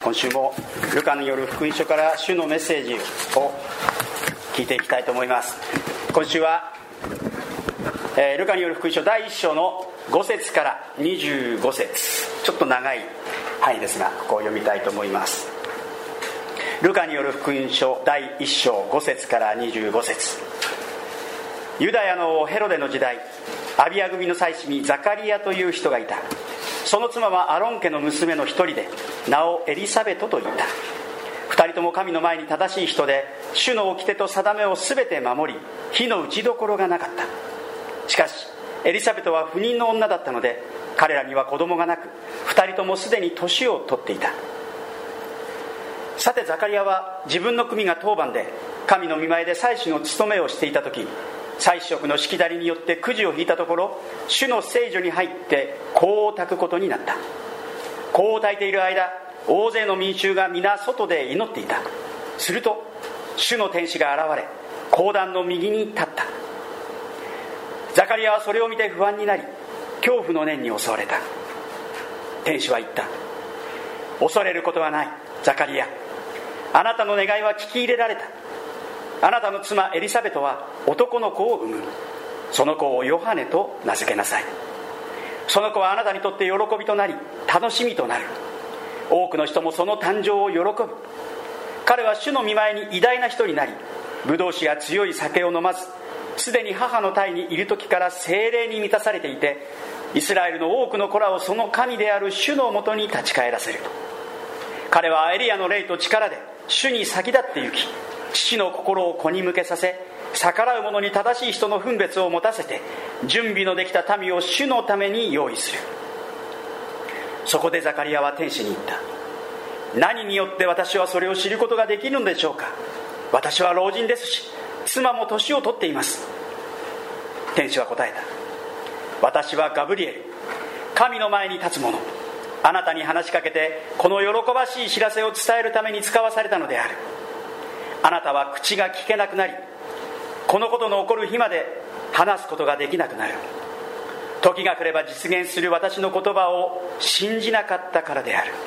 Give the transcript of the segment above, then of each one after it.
今週もルカによる福音書から主のメッセージを聞いていきたいと思います。今週は、ルカによる福音書第1章の5節から25節、ちょっと長い範囲ですがここを読みたいと思います。ルカによる福音書第1章5節から25節。ユダヤのヘロデの時代、アビア組の祭司にザカリアという人がいた。その妻はアロン家の娘の一人で、名をエリサベトと言った。二人とも神の前に正しい人で、主の掟と定めをすべて守り、火の打ちどころがなかった。しかしエリサベトは不妊の女だったので、彼らには子供がなく、二人ともすでに年を取っていた。さてザカリアは自分の組が当番で神の御前で祭司の務めをしていた時、祭司職のしきたりによってくじを引いたところ、主の聖所に入って香を焚くことになった。香を焚いている間、大勢の民衆が皆外で祈っていた。すると主の天使が現れ、香壇の右に立った。ザカリアはそれを見て不安になり、恐怖の念に襲われた。天使は言った。恐れることはない、ザカリア。あなたの願いは聞き入れられた。あなたの妻エリサベトは男の子を産む。その子をヨハネと名付けなさい。その子はあなたにとって喜びとなり、楽しみとなる。多くの人もその誕生を喜ぶ。彼は主の御前に偉大な人になり、ブドウ酒や強い酒を飲まず、すでに母の胎にいる時から聖霊に満たされていて、イスラエルの多くの子らをその神である主のもとに立ち返らせる。彼はエリアの霊と力で主に先立って行き、父の心を子に向けさせ、逆らう者に正しい人の分別を持たせて、準備のできた民を主のために用意する。そこでザカリアは天使に言った。何によって私はそれを知ることができるのでしょうか。私は老人ですし、妻も年を取っています。天使は答えた。私はガブリエル、神の前に立つ者。あなたに話しかけて、この喜ばしい知らせを伝えるために使わされたのである。あなたは口が聞けなくなり、このことの起こる日まで話すことができなくなる。時が来れば実現する私の言葉を信じなかったからである。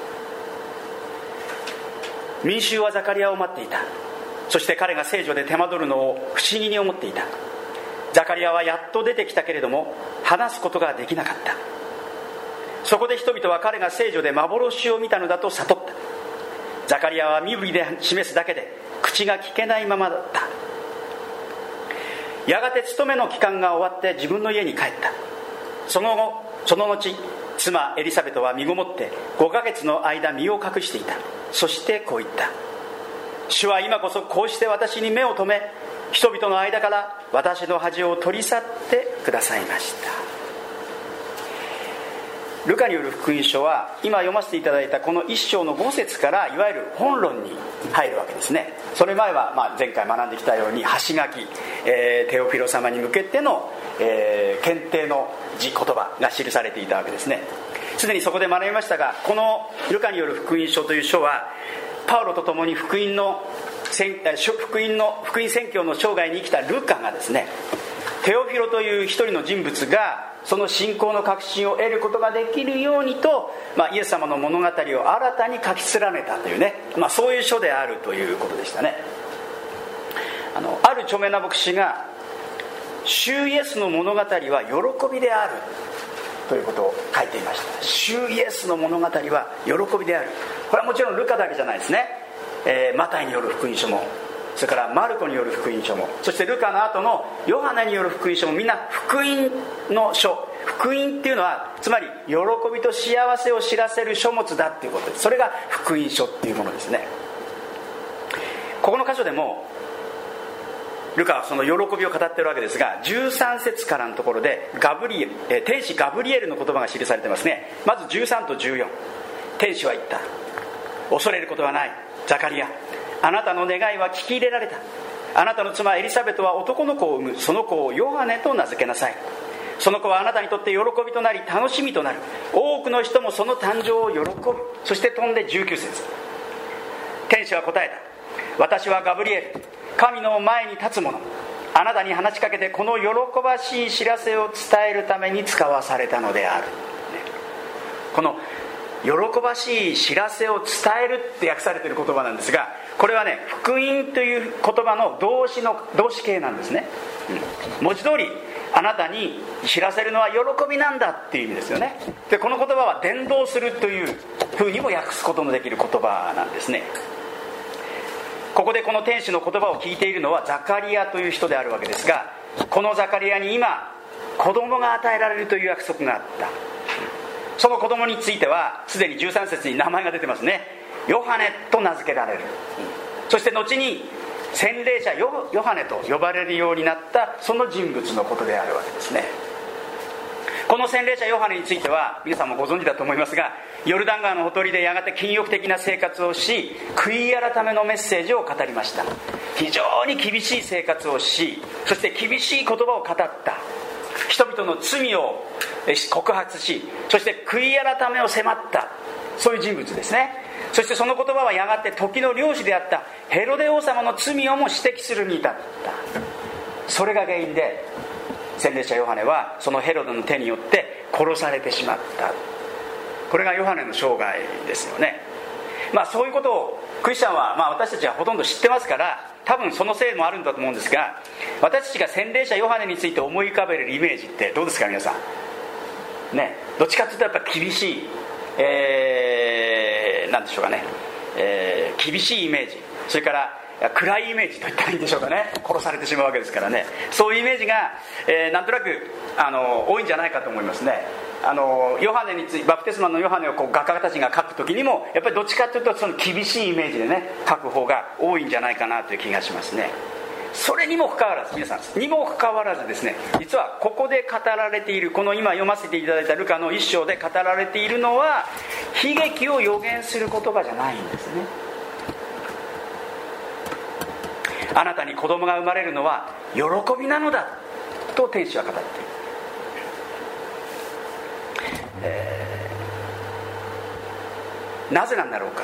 民衆はザカリアを待っていた。そして彼が聖所で手間取るのを不思議に思っていた。ザカリアはやっと出てきたけれども、話すことができなかった。そこで人々は彼が聖女で幻を見たのだと悟った。ザカリアは身振りで示すだけで口が聞けないままだった。やがて勤めの期間が終わって自分の家に帰った。その後妻エリサベトは身ごもって5ヶ月の間身を隠していた。そしてこう言った。主は今こそこうして私に目を留め、人々の間から私の恥を取り去ってくださいました。ルカによる福音書は今読ませていただいたこの1章の5節からいわゆる本論に入るわけですね。それ前は前回学んできたように箸書き、テオフィロ様に向けての、検定の言葉が記されていたわけですね。すでにそこで学びましたが、このルカによる福音書という書はパウロと共に福音宣教の生涯に生きたルカがですね、テオフィロという一人の人物がその信仰の確信を得ることができるようにと、イエス様の物語を新たに書き連ねたというね、そういう書であるということでしたね。ある著名な牧師が、主イエスの物語は喜びであるということを書いていました。主イエスの物語は喜びである。これはもちろんルカだけじゃないですね。マタイによる福音書も、それからマルコによる福音書も、そしてルカの後のヨハネによる福音書も、みんな福音の書。福音っていうのはつまり喜びと幸せを知らせる書物だっていうことです。それが福音書っていうものですね。ここの箇所でもルカはその喜びを語っているわけですが、13節からのところで天使ガブリエルの言葉が記されていますね。まず13と14。天使は言った。恐れることはない、ザカリア。あなたの願いは聞き入れられた。あなたの妻エリサベトは男の子を産む。その子をヨハネと名付けなさい。その子はあなたにとって喜びとなり楽しみとなる。多くの人もその誕生を喜ぶ。そして飛んで19節。天使は答えた。私はガブリエル、神の前に立つ者。あなたに話しかけてこの喜ばしい知らせを伝えるために使わされたのである。この喜ばしい知らせを伝えるって訳されている言葉なんですが、これはね、福音という言葉の動詞形なんですね。文字通りあなたに知らせるのは喜びなんだっていう意味ですよね。でこの言葉は伝道するというふうにも訳すことのできる言葉なんですね。ここでこの天使の言葉を聞いているのはザカリアという人であるわけですが、このザカリアに今子供が与えられるという約束があった。その子供についてはすでに13節に名前が出てますね。ヨハネと名付けられる。そして後に洗礼者ヨハネと呼ばれるようになったその人物のことであるわけですね。この洗礼者ヨハネについては皆さんもご存知だと思いますが、ヨルダン川のほとりでやがて禁欲的な生活をし、悔い改めのメッセージを語りました。非常に厳しい生活をし、そして厳しい言葉を語った。人々の罪を告発し、そして悔い改めを迫った、そういう人物ですね。そしてその言葉はやがて時の領主であったヘロデ王様の罪をも指摘するに至った。それが原因で洗礼者ヨハネはそのヘロデの手によって殺されてしまった。これがヨハネの生涯ですよね。そういうことをクリスチャンは、私たちはほとんど知ってますから、多分そのせいもあるんだと思うんですが、私たちが洗礼者ヨハネについて思い浮かべるイメージってどうですか皆さんね。どっちかというとやっぱり厳しい、なんでしょうかね、厳しいイメージ、それから暗いイメージといったらいいんでしょうかね。殺されてしまうわけですからね。そういうイメージが、なんとなく多いんじゃないかと思いますね。ヨハネについてバプテスマのヨハネを画家たちが書くときにもやっぱりどっちかというとその厳しいイメージでね書く方が多いんじゃないかなという気がしますね。それにもかかわらず、皆さんにもかかわらずですね、実はここで語られている、この今読ませていただいたルカの一章で語られているのは悲劇を予言する言葉じゃないんですね。あなたに子供が生まれるのは喜びなのだと天使は語っている。なぜなんだろうか。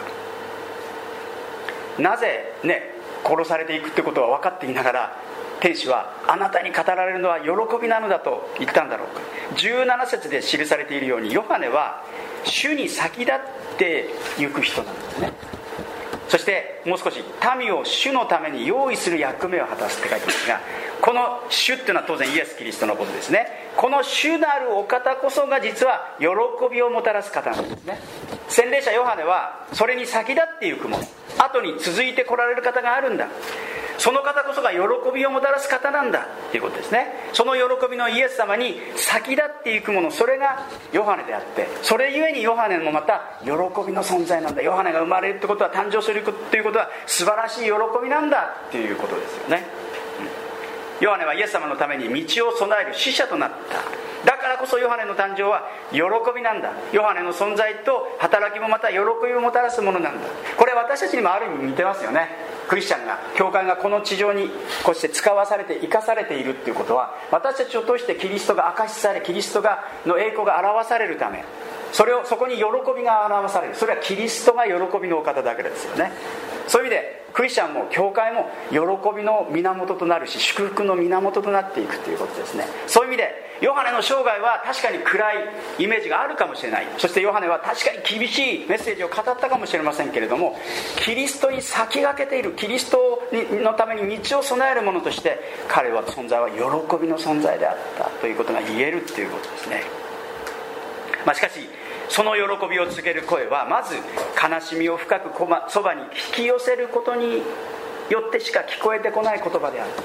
なぜね殺されていくってことは分かっていながら天使はあなたに語られるのは喜びなのだと言ったんだろうか。17節で記されているようにヨハネは主に先立って行く人なんですね。そしてもう少し民を主のために用意する役目を果たすって書いてますが、この主っていうのは当然イエス・キリストのことですね。この主なるお方こそが実は喜びをもたらす方なんですね。洗礼者ヨハネはそれに先立っていくもの、後に続いて来られる方があるんだ、その方こそが喜びをもたらす方なんだということですね。その喜びのイエス様に先立っていくもの、それがヨハネであって、それゆえにヨハネもまた喜びの存在なんだ。ヨハネが生まれるってことは、誕生するということは素晴らしい喜びなんだっていうことですよね。ヨハネはイエス様のために道を備える使者となった。だからこそヨハネの誕生は喜びなんだ。ヨハネの存在と働きもまた喜びをもたらすものなんだ。これ私たちにもある意味似てますよね。クリスチャンが、教会がこの地上にこうして使わされて生かされているっていうことは、私たちを通してキリストが証しされ、キリストの栄光が表されるため、そこに喜びが表される。それはキリストが喜びのお方だけですよね。そういう意味でクリスチャンも教会も喜びの源となるし、祝福の源となっていくということですね。そういう意味でヨハネの生涯は確かに暗いイメージがあるかもしれない。そしてヨハネは確かに厳しいメッセージを語ったかもしれませんけれども、キリストに先駆けている、キリストのために道を備える者として彼は存在は喜びの存在であったということが言えるということですね。しかしその喜びを告げる声は、まず悲しみを深くそばに引き寄せることによってしか聞こえてこない言葉であった。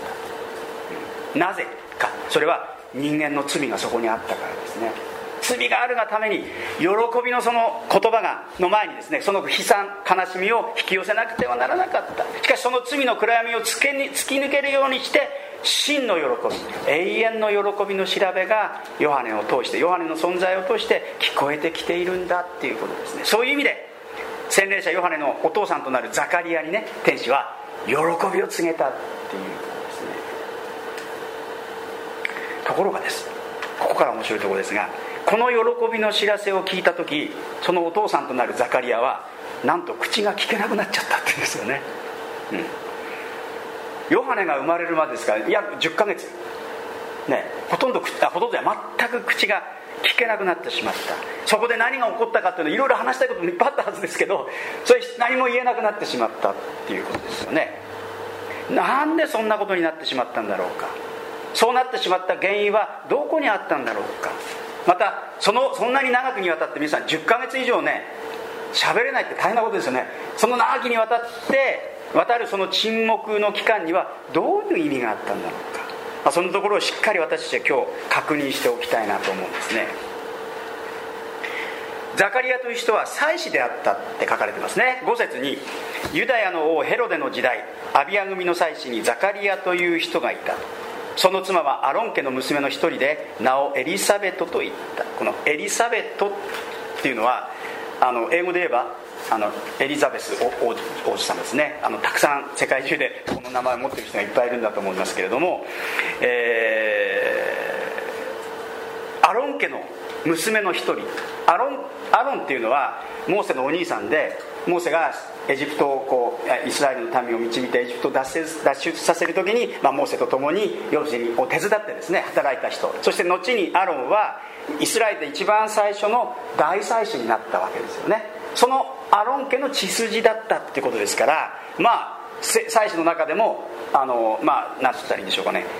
なぜか、それは人間の罪がそこにあったからですね。罪があるがために喜びのその言葉の前にですね、その悲惨、悲しみを引き寄せなくてはならなかった。しかしその罪の暗闇を突き抜けるようにして真の喜び、永遠の喜びの調べがヨハネを通して、ヨハネの存在を通して聞こえてきているんだっていうことですね。そういう意味で洗礼者ヨハネのお父さんとなるザカリアにね、天使は喜びを告げたっていうことですね。ところがです、ここから面白いところですが、この喜びの知らせを聞いた時、そのお父さんとなるザカリアはなんと口が聞けなくなっちゃったっていうんですよね。ヨハネが生まれるまでですから約10ヶ月ね、ほとんど全く口が聞けなくなってしまった。そこで何が起こったかっていうのをいろいろ話したいこともいっぱいあったはずですけど、それ何も言えなくなってしまったっていうことですよね。なんでそんなことになってしまったんだろうか。そうなってしまった原因はどこにあったんだろうか。またそんなに長くにわたって皆さん10ヶ月以上ね喋れないって大変なことですよね。その長きにわたるその沈黙の期間にはどういう意味があったんだろうか、そのところをしっかり私たちは今日確認しておきたいなと思うんですね。ザカリアという人は祭司であったって書かれてますね。5節にユダヤの王ヘロデの時代、アビア組の祭司にザカリアという人がいた。その妻はアロン家の娘の一人で名をエリサベトと言った。このエリサベトっていうのは英語で言えばエリザベス王子様ですね。たくさん世界中でこの名前を持っている人がいっぱいいるんだと思いますけれども、アロン家の娘の一人、アロンっていうのはモーセのお兄さんで、モーセがエジプトをイスラエルの民を導いてエジプトを脱出させる時に、モーセと共に養子を手伝ってですね働いた人、そして後にアロンはイスラエルで一番最初の大祭司になったわけですよね。そのアロン家の血筋だったってことですから、祭司の中でも何て言ったらいいんでしょうかね、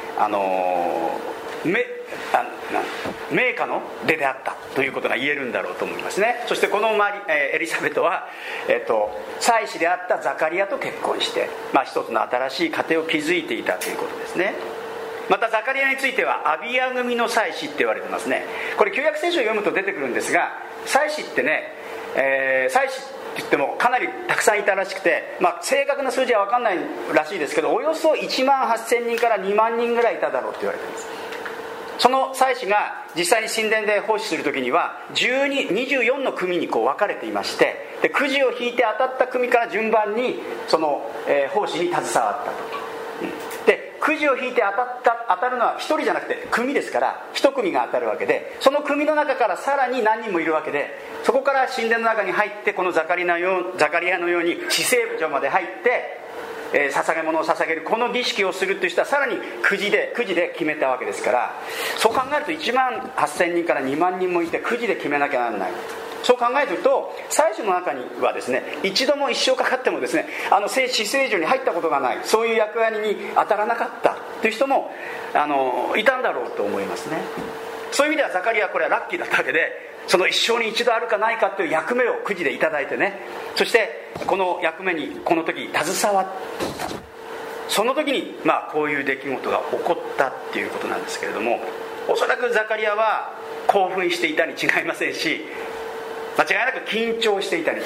名家の出であったということが言えるんだろうと思いますね。そしてこのエリザベトは、祭司であったザカリアと結婚して、一つの新しい家庭を築いていたということですね。またザカリアについてはアビア組の祭司って言われてますね。これ旧約聖書を読むと出てくるんですが、祭司ってね、祭司って言ってもかなりたくさんいたらしくて、正確な数字は分かんないらしいですけど、およそ1万8000人から2万人ぐらいいただろうって言われています。その祭司が実際に神殿で奉仕する時には24の組に分かれていまして、でくじを引いて当たった組から順番にその、奉仕に携わったと。でくじを引いて当たるのは1人じゃなくて組ですから、1組が当たるわけで、その組の中からさらに何人もいるわけで、そこから神殿の中に入って、このザカリアのように至聖所まで入って捧げ物を捧げるこの儀式をするという人はさらにくじで決めたわけですから、そう考えると1万8000人から2万人もいてくじで決めなきゃならない。そう考えると祭司の中にはですね、一度も一生かかってもですね至聖所に入ったことがない、そういう役割に当たらなかったという人もいたんだろうと思いますね。そういう意味ではザカリアはこれはラッキーだったわけで、その一生に一度あるかないかという役目をくじでいただいてね、そしてこの役目にこの時携わった。その時にこういう出来事が起こったっていうことなんですけれども、おそらくザカリアは興奮していたに違いませんし、間違いなく緊張していたに違いない。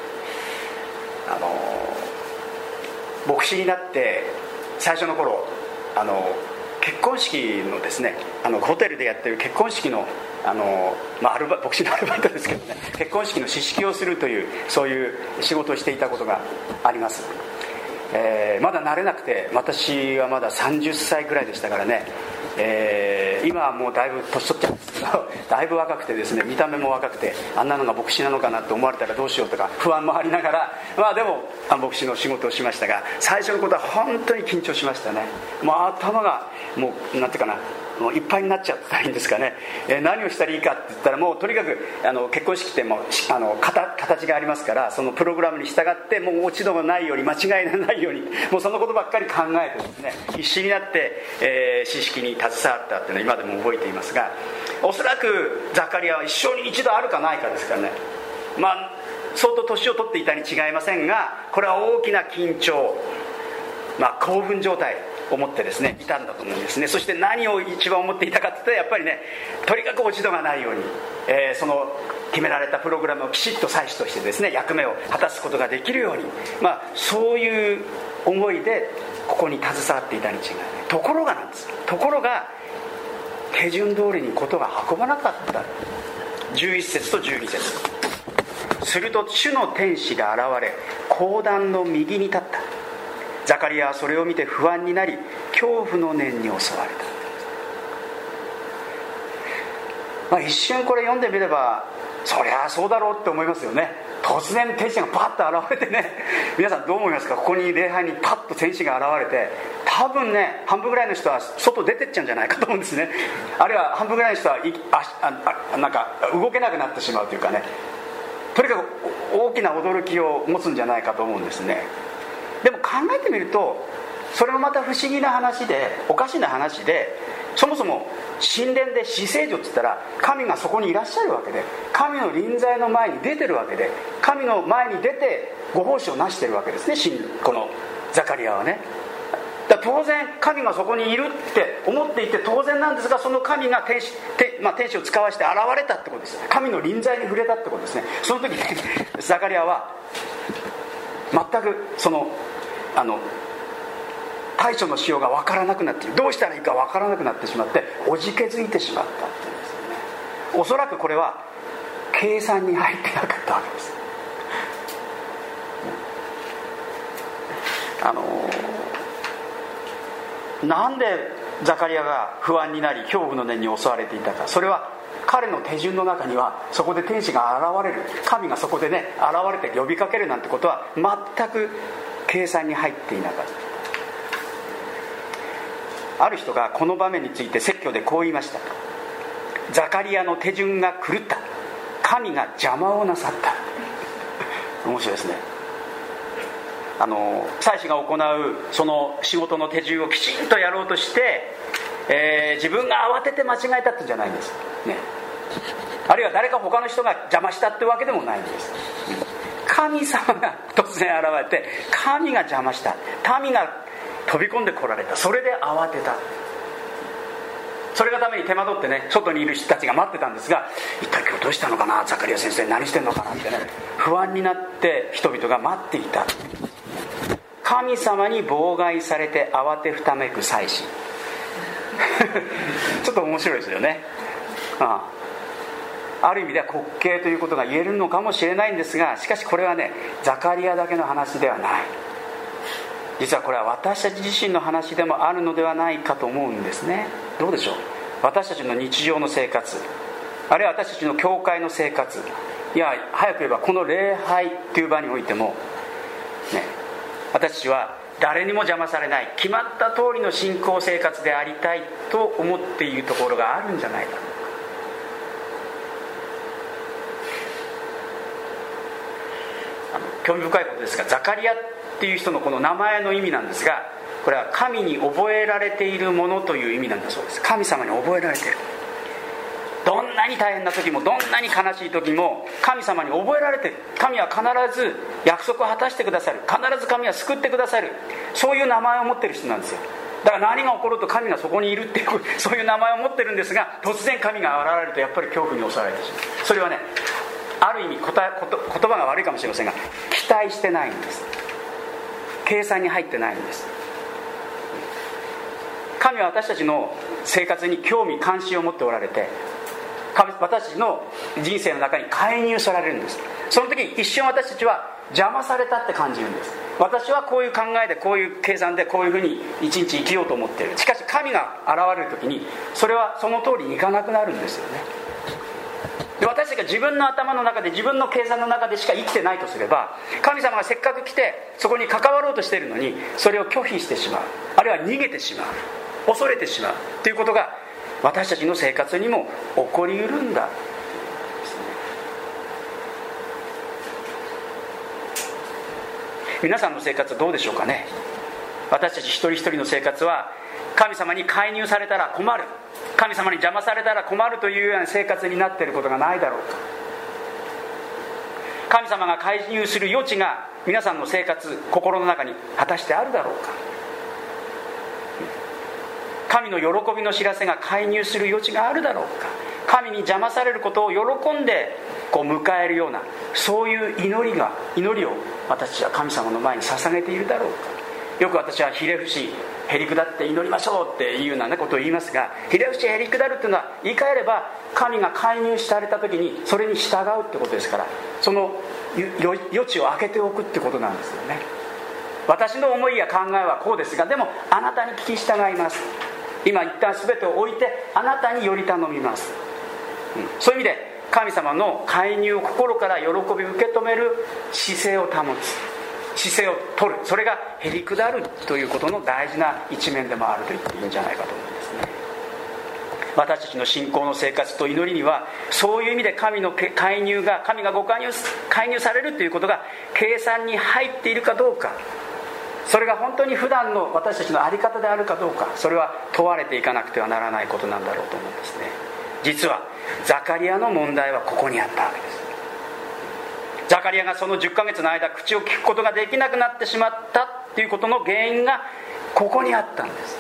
牧師になって最初の頃結婚式のですねホテルでやってる結婚式の牧師のアルバイトですけどね、結婚式の司式をするというそういう仕事をしていたことがあります。まだ慣れなくて、私はまだ30歳ぐらいでしたからね、今はもうだいぶ年取っちゃうんですけど、だいぶ若くてですね、見た目も若くて、あんなのが牧師なのかなと思われたらどうしようとか不安もありながら、でも牧師の仕事をしましたが、最初のことは本当に緊張しましたね。頭がもうなんていうかな、もういっぱいになっちゃったらいいんですかね、何をしたらいいかって言ったら、もうとにかく結婚式ってもう形がありますから、そのプログラムに従ってもう落ち度がないように、間違いがないように、もうそのことばっかり考えてですね、必死になって、司式に携わったっていうのは今でも覚えていますが、おそらくザカリアは一生に一度あるかないかですからね、相当年を取っていたに違いませんが、これは大きな緊張、興奮状態を持ってですねいたんだと思うんですね。そして何を一番思っていたかって言ったら、やっぱりね、とにかく落ち度がないように、その決められたプログラムをきちっと祭司としてですね役目を果たすことができるように、そういう思いでここに携わっていたに違いない。ところが手順通りにことが運ばなかった。11節と12節、すると主の天使が現れ、講談の右に立った。ザカリアはそれを見て不安になり、恐怖の念に襲われた。一瞬これ読んでみれば、そりゃそうだろうって思いますよね。突然天使がパッと現れてね、皆さんどう思いますか？ここに礼拝にパッと天使が現れて、 多分ね、半分ぐらいの人は外出てっちゃうんじゃないかと思うんですね。あるいは半分ぐらいの人はなんか動けなくなってしまうというかね、とにかく大きな驚きを持つんじゃないかと思うんですね。でも考えてみると、それもまた不思議な話で、おかしな話で、そもそも神殿で至聖所って言ったら神がそこにいらっしゃるわけで、神の臨在の前に出てるわけで、神の前に出てご奉仕をなしてるわけですね、このザカリアはね。だから当然神がそこにいるって思っていて当然なんですが、その神が天使を使わして現れたってことです。神の臨在に触れたってことですね。その時にザカリアは全くその対処のしようが分からなくなって、どうしたらいいか分からなくなってしまって、おじけづいてしまったっていうんですよね。おそらくこれは計算に入ってなかったわけです。なんでザカリアが不安になり恐怖の念に襲われていたか、それは彼の手順の中にはそこで天使が現れる、神がそこでね現れて呼びかけるなんてことは全く計算に入っていなかった。ある人がこの場面について説教でこう言いました。ザカリアの手順が狂った、神が邪魔をなさった面白いですね。祭司が行うその仕事の手順をきちんとやろうとして、自分が慌てて間違えたってんじゃないんです、ね、あるいは誰か他の人が邪魔したってわけでもないんです。神様が突然現れて、神が邪魔した、民が飛び込んでこられた、それで慌てた。それがために手間取ってね、外にいる人たちが待ってたんですが、一体今日どうしたのかな、ザカリア先生何してんのかなってね、不安になって人々が待っていた。神様に妨害されて慌てふためく祭司ちょっと面白いですよね。ある意味では滑稽ということが言えるのかもしれないんですが、しかしこれはね、ザカリアだけの話ではない。実はこれは私たち自身の話でもあるのではないかと思うんですね。どうでしょう。私たちの日常の生活、あるいは私たちの教会の生活、いや早く言えばこの礼拝という場においてもね、私たちは誰にも邪魔されない、決まった通りの信仰生活でありたいと思っているところがあるんじゃないか。興味深いことですが、ザカリアっていう人のこの名前の意味なんですが、これは神に覚えられているものという意味なんだそうです。神様に覚えられている。どんなに大変な時もどんなに悲しい時も神様に覚えられている。神は必ず約束を果たしてくださる、必ず神は救ってくださる、そういう名前を持っている人なんですよ。だから何が起こると神がそこにいるっていう、そういう名前を持ってるんですが、突然神が現れるとやっぱり恐怖に襲われてしまう。それはね、ある意味言葉が悪いかもしれませんが、期待してないんです。計算に入ってないんです。神は私たちの生活に興味関心を持っておられて、私たちの人生の中に介入されるんです。その時一瞬私たちは邪魔されたって感じるんです。私はこういう考えで、こういう計算で、こういうふうに一日生きようと思っている。しかし神が現れる時にそれはその通りにいかなくなるんですよね。で、私たちが自分の頭の中で、自分の計算の中でしか生きてないとすれば、神様がせっかく来てそこに関わろうとしているのにそれを拒否してしまう、あるいは逃げてしまう、恐れてしまうということが私たちの生活にも起こりうるんだ。皆さんの生活はどうでしょうかね。私たち一人一人の生活は神様に介入されたら困る、神様に邪魔されたら困るというような生活になっていることがないだろうか。神様が介入する余地が皆さんの生活、心の中に果たしてあるだろうか。神の喜びの知らせが介入する余地があるだろうか。神に邪魔されることを喜んで迎えるような、そういう祈りを私たちは神様の前に捧げているだろうか。よく私はひれ伏しへりくだって祈りましょうっていうようなことを言いますが、ひれ伏しへりくだるっていうのは言い換えれば神が介入された時にそれに従うってことですから、その余地を空けておくってことなんですよね。私の思いや考えはこうですが、でもあなたに聞き従います、今一旦全てを置いてあなたにより頼みます、そういう意味で神様の介入を心から喜び受け止める姿勢を保つ、 姿勢を取る、それがへり下るということの大事な一面でもあると言っていいんじゃないかと思うんですね。私たちの信仰の生活と祈りには、そういう意味で神がご介入されるということが計算に入っているかどうか、それが本当に普段の私たちの在り方であるかどうか、それは問われていかなくてはならないことなんだろうと思うんですね。実はザカリアの問題はここにあったわけです。ザカリアがその10ヶ月の間口を聞くことができなくなってしまったということの原因がここにあったんです。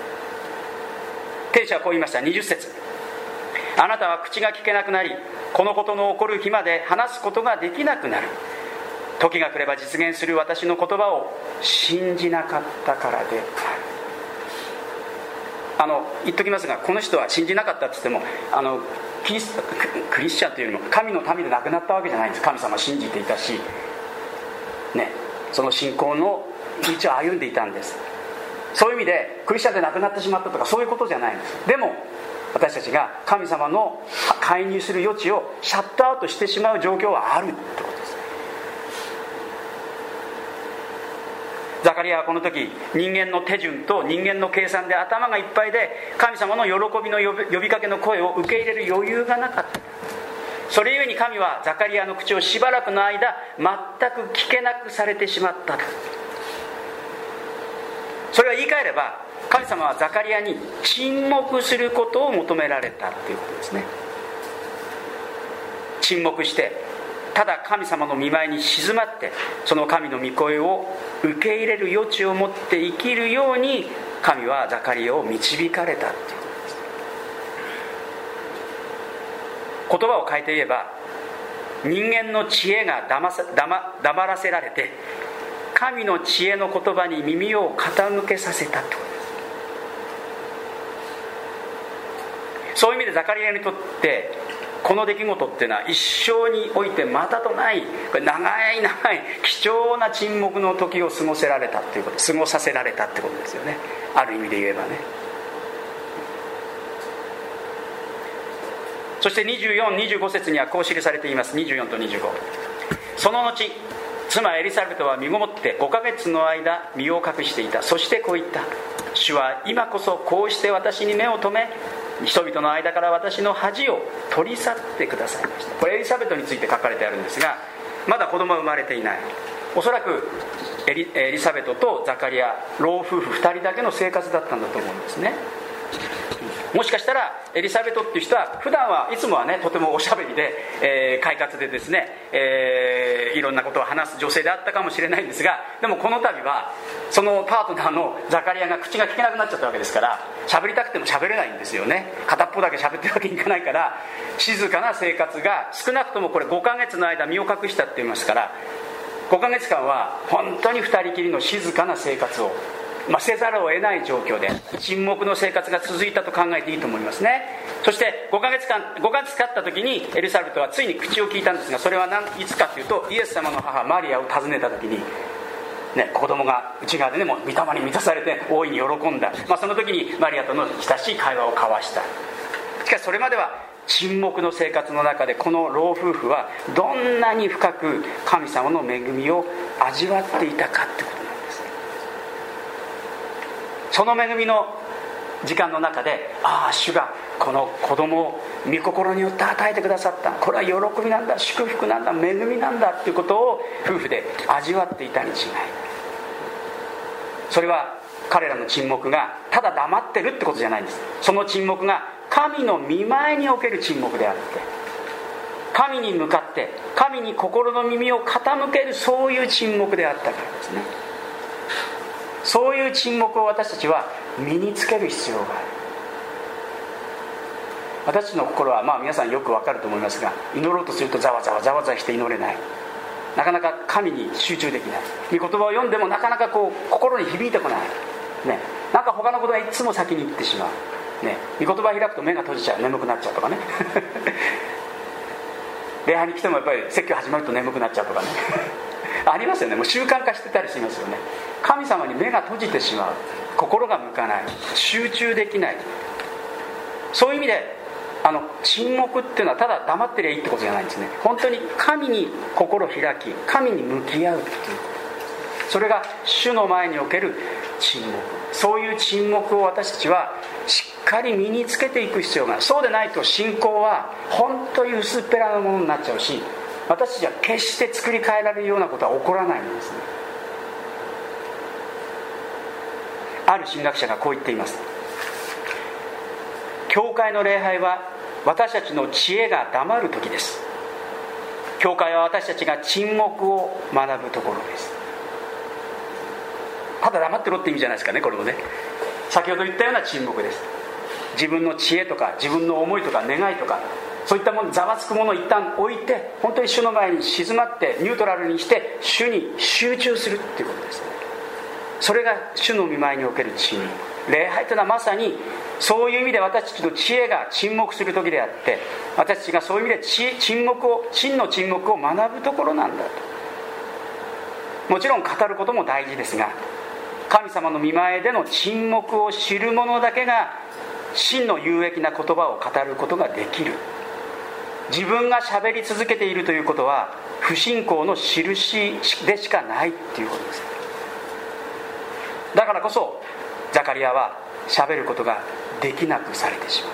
天使はこう言いました。20節、あなたは口が聞けなくなり、このことの起こる日まで話すことができなくなる。時が来れば実現する私の言葉を信じなかったからである。言っときますが、この人は信じなかったって言ってもクリスチャンというよりも神の民で亡くなったわけじゃないんです。神様を信じていたし、その信仰の道を歩んでいたんです。そういう意味でクリスチャンで亡くなってしまったとかそういうことじゃないんです。でも私たちが神様の介入する余地をシャットアウトしてしまう状況はあるってことです。ザカリアはこの時、人間の手順と人間の計算で頭がいっぱいで、神様の喜びの呼びかけの声を受け入れる余裕がなかった。それゆえに神はザカリアの口をしばらくの間全く聞けなくされてしまったと。それは言い換えれば、神様はザカリアに沈黙することを求められたということですね。沈黙して、ただ神様の御前に静まって、その神の御声を受け入れる余地を持って生きるように、神はザカリアを導かれたということです。言葉を変えて言えば、人間の知恵が黙らせられて、神の知恵の言葉に耳を傾けさせたということです。そういう意味でザカリアにとってこの出来事っていうのは一生においてまたとない、これ長い貴重な沈黙の時を過ごさせられたってことですよね。ある意味で言えばね。そして24、25節にはこう記されています。24と25、その後妻エリザベトは身ごもって5ヶ月の間身を隠していた。そしてこう言った。主は今こそこうして私に目を留め、人々の間から私の恥を取り去ってくださいました。これエリザベトについて書かれてあるんですが、まだ子供は生まれていない。おそらくエリザベトとザカリア、老夫婦2人だけの生活だったんだと思うんですね。もしかしたらエリザベトっていう人は普段はいつもはね、とてもおしゃべりで、快活でですね、いろんなことを話す女性であったかもしれないんですが、でもこの度はそのパートナーのザカリアが口が聞けなくなっちゃったわけですから、喋りたくても喋れないんですよね。片っぽだけ喋ってるわけにいかないから、静かな生活が少なくともこれ5ヶ月の間身を隠したって言いますから、5ヶ月間は本当に2人きりの静かな生活をせざるを得ない状況で沈黙の生活が続いたと考えていいと思いますね。そして5ヶ月経った時にエリザベトはついに口を聞いたんですが、それはいつかというと、イエス様の母マリアを訪ねた時に、子供が内側でね、もう御霊に満たされて大いに喜んだ、その時にマリアとの親しい会話を交わした。しかしそれまでは沈黙の生活の中で、この老夫婦はどんなに深く神様の恵みを味わっていたかってことなんです。その恵みの時間の中で、主がこの子供を御心によって与えてくださった、これは喜びなんだ、祝福なんだ、恵みなんだということを夫婦で味わっていたに違いない。それは彼らの沈黙がただ黙ってるってことじゃないんです。その沈黙が神の御前における沈黙であって、神に向かって神に心の耳を傾ける、そういう沈黙であったからですね。そういう沈黙を私たちは身につける必要がある。私たちの心は皆さんよくわかると思いますが、祈ろうとするとざわざわして祈れない、なかなか神に集中できない、御言葉を読んでもなかなか心に響いてこない、なんか他のことがいつも先に行ってしまう、御言葉開くと目が閉じちゃう、眠くなっちゃうとかね礼拝に来てもやっぱり説教始まると眠くなっちゃうとかねありますよね。もう習慣化してたりしますよね。神様に目が閉じてしまう、心が向かない、集中できない。そういう意味で沈黙っていうのはただ黙ってりゃいいってことじゃないんですね。本当に神に心を開き、神に向き合うっていう。 それが主の前における沈黙。そういう沈黙を私たちはしっかり身につけていく必要がある。そうでないと信仰は本当に薄っぺらなものになっちゃうし、私たちは決して作り変えられるようなことは起こらないんですね。ある神学者がこう言っています。教会の礼拝は私たちの知恵が黙る時です。教会は私たちが沈黙を学ぶところです。ただ黙ってろって意味じゃないですかね、これもね。先ほど言ったような沈黙です。自分の知恵とか自分の思いとか願いとか、そういったもの、ざわつくものを一旦置いて、本当に主の前に静まってニュートラルにして主に集中するっていうことですね。それが主の御前における沈黙。礼拝というのはまさにそういう意味で私たちの知恵が沈黙する時であって、私たちがそういう意味で真の沈黙を学ぶところなんだと。もちろん語ることも大事ですが、神様の御前での沈黙を知る者だけが真の有益な言葉を語ることができる。自分が喋り続けているということは不信仰の印でしかないっていうことです。だからこそザカリアは喋ることができなくされてし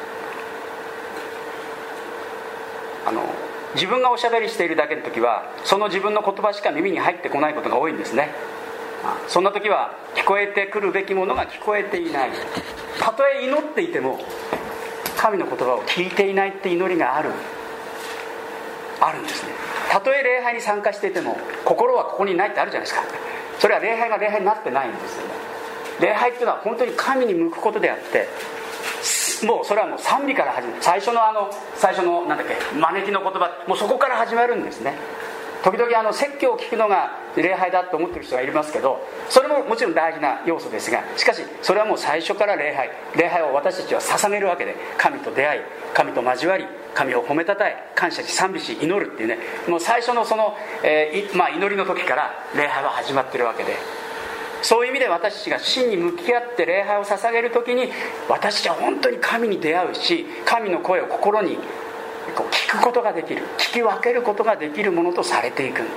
まう。自分がおしゃべりしているだけの時はその自分の言葉しか耳に入ってこないことが多いんですね。そんな時は聞こえてくるべきものが聞こえていない。たとえ祈っていても神の言葉を聞いていないって祈りがあるんですね。たとえ礼拝に参加していても心はここにないってあるじゃないですか。それは礼拝が礼拝になってないんですよね。礼拝っていうのは本当に神に向くことであって、もうそれはもう賛美から始まる。最初の招きの言葉、もうそこから始まるんですね。時々説教を聞くのが礼拝だと思ってる人がいますけど、それももちろん大事な要素ですが、しかしそれはもう最初から礼拝を私たちは捧げるわけで、神と出会い、神と交わり、神を褒めたたえ、感謝し賛美し祈るっていうね、もう最初の祈りの時から礼拝は始まってるわけで、そういう意味で私たちが真に向き合って礼拝を捧げる時に、私たちは本当に神に出会うし、神の声を心に聞くことができる、聞き分けることができるものとされていくんです。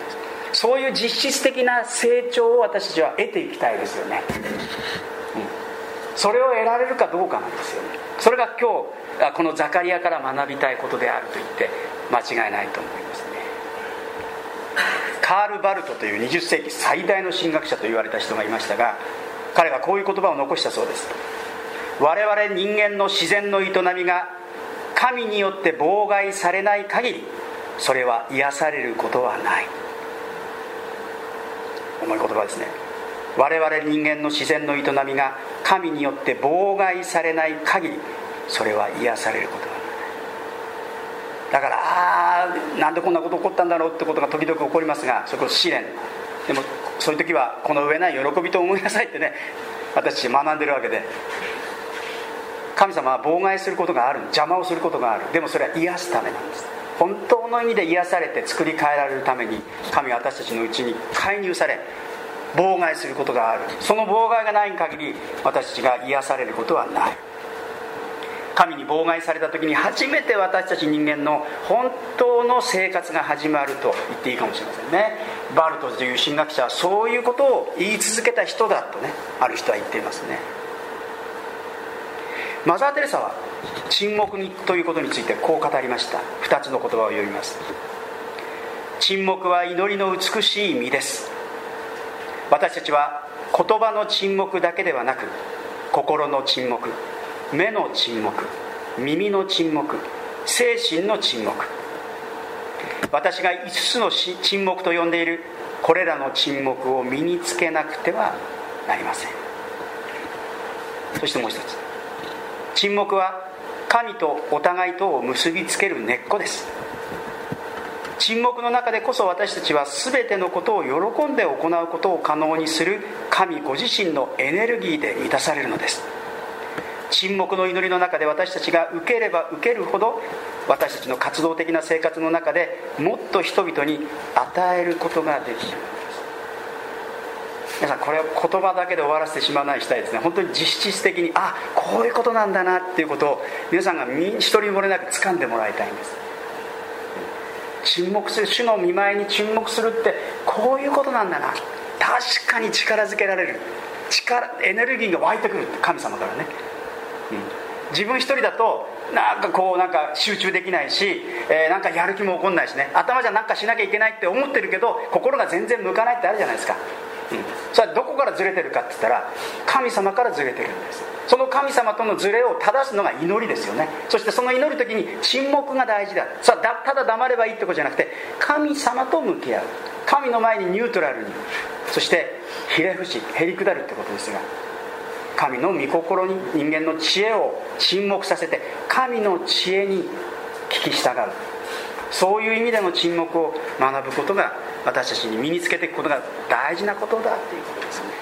そういう実質的な成長を私たちは得ていきたいですよね。それを得られるかどうかなんですよね。それが今日このザカリアから学びたいことであると言って間違いないと思いますね。カール・バルトという20世紀最大の神学者と言われた人がいましたが、彼がこういう言葉を残したそうです。我々人間の自然の営みが神によって妨害されない限り、それは癒されることはない。重い言葉ですね。我々人間の自然の営みが神によって妨害されない限り、それは癒されることはない。だからなんでこんなこと起こったんだろうってことが時々起こりますが、それこそ試練。でもそういう時はこの上ない喜びと思いなさいってね、私たち学んでるわけで、神様は妨害することがある、邪魔をすることがある。でもそれは癒すためなんです。本当の意味で癒されて作り変えられるために、神は私たちのうちに介入され妨害することがある。その妨害がない限り私たちが癒されることはない。神に妨害された時に初めて私たち人間の本当の生活が始まると言っていいかもしれませんね。バルトという神学者はそういうことを言い続けた人だとね、ある人は言っていますね。マザー・テレサは沈黙にということについてこう語りました。2つの言葉を読みます。沈黙は祈りの美しい実です。私たちは言葉の沈黙だけではなく、心の沈黙、目の沈黙、耳の沈黙、精神の沈黙、私が5つの沈黙と呼んでいるこれらの沈黙を身につけなくてはなりません。そしてもう一つ、沈黙は神とお互いとを結びつける根っこです。沈黙の中でこそ私たちは全てのことを喜んで行うことを可能にする神ご自身のエネルギーで満たされるのです。沈黙の祈りの中で私たちが受ければ受けるほど、私たちの活動的な生活の中でもっと人々に与えることができる。皆さん、これを言葉だけで終わらせてしまわないしたいですね。本当に実質的にこういうことなんだなっていうことを皆さんが一人漏れなく掴んでもらいたいんです。沈黙する、主の御前に沈黙するってこういうことなんだな。 確かに力づけられる、エネルギーが湧いてくるって、神様からね、自分一人だとなんか集中できないし、なんかやる気も起こんないしね、頭じゃなんかしなきゃいけないって思ってるけど心が全然向かないってあるじゃないですか。それはどこからずれてるかって言ったら、神様からずれてるんです。その神様とのずれを正すのが祈りですよね。そしてその祈る時に沈黙が大事だ。ただ黙ればいいってことじゃなくて、神様と向き合う、神の前にニュートラルに、そしてひれ伏しへりくだるってことですが、神の御心に人間の知恵を沈黙させて神の知恵に聞き従う、そういう意味での沈黙を学ぶことが、私たちに身につけていくことが大事なことだということですね。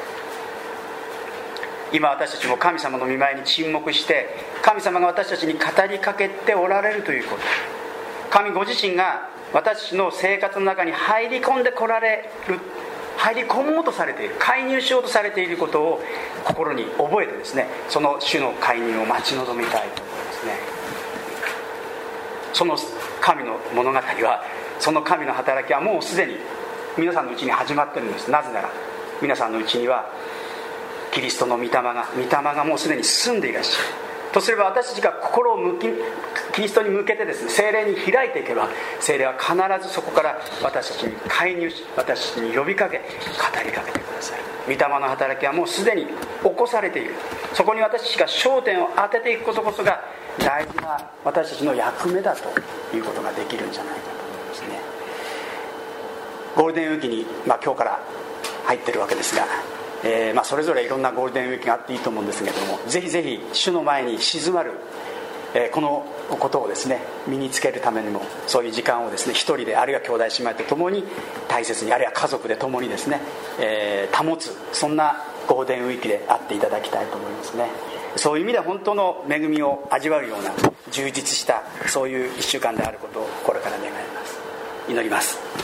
今私たちも神様の御前に沈黙して、神様が私たちに語りかけておられるということ、神ご自身が私たちの生活の中に入り込んでこられる、入り込もうとされている、介入しようとされていることを心に覚えてですね、その主の介入を待ち望みたいと思いますね。その神の物語は、その神の働きはもうすでに皆さんのうちに始まってるんです。なぜなら皆さんのうちにはキリストの御霊がもうすでに住んでいらっしゃるとすれば、私たちが心をキリストに向けてですね、聖霊に開いていけば、聖霊は必ずそこから私たちに介入し、私たちに呼びかけ、語りかけてください。御霊の働きはもうすでに起こされている。そこに私たちが焦点を当てていくことこそが大事な私たちの役目だということができるんじゃないかと思いますね。ゴールデンウィークに、今日から入ってるわけですが、それぞれいろんなゴールデンウィークがあっていいと思うんですけれども、ぜひぜひ主の前に静まる、このことをですね身につけるためにも、そういう時間をですね、一人であるいは兄弟姉妹と共に大切に、あるいは家族で共にですね、保つ、そんなゴールデンウィークであっていただきたいと思いますね。そういう意味で本当の恵みを味わうような充実した、そういう1週間であることをこれから願います。祈ります。